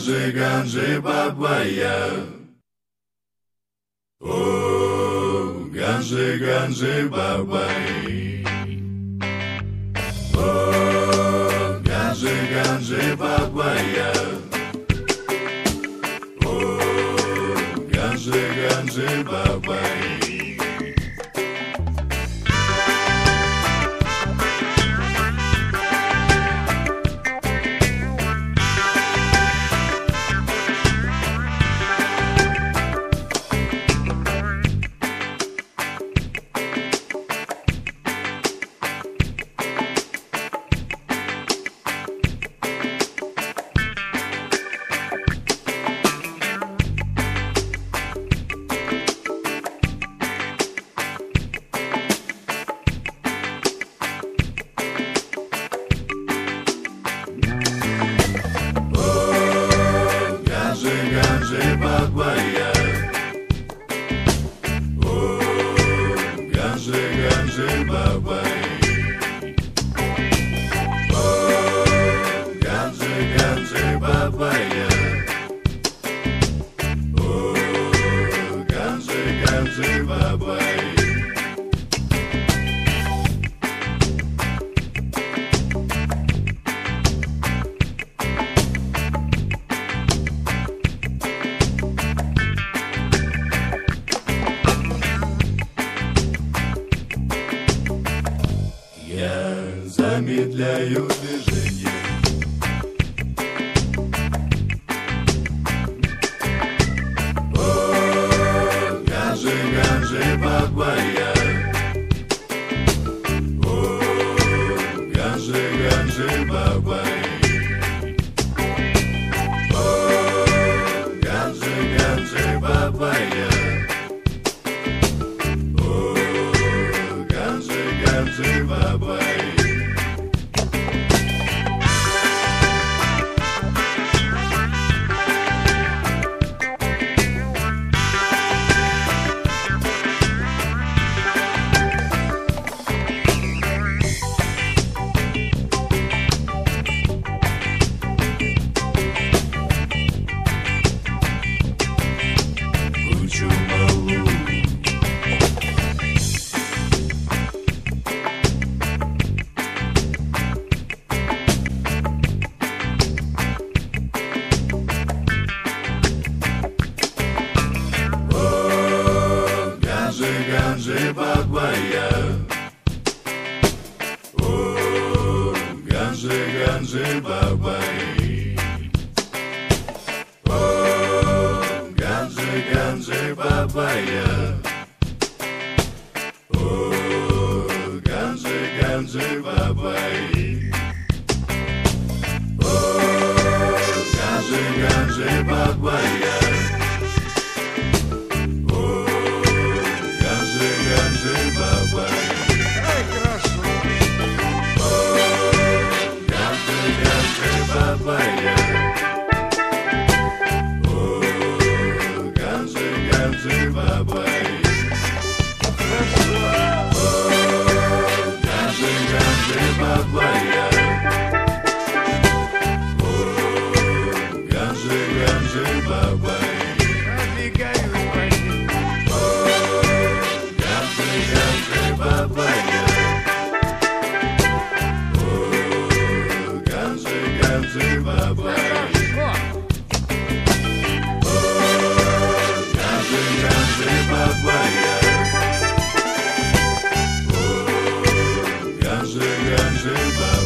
ganze babaya. Oh, ganze babai. Oh, ganze babaya. Oh, ganze babai. Ganze babaya. Oh, ganze babai. Oh, ganze babaya. Oh, ganze babai. Я замедляю движение. О, ganze babaya. О, ganze babai. О, ganze babaya. О, ganze babai. Ganze babaya. Oh, ganze babai. Oh, ganze babaya. Oh, ganze babai. Oh, ganze babaya. Ganze babai. Oh, ganze babaya. Oh, ganze babai. Oh, ganze babaya. Oh, ganze babai. Babaya. Oh, ganze babai. Oh, ganze babaya. Oh, ganze babai.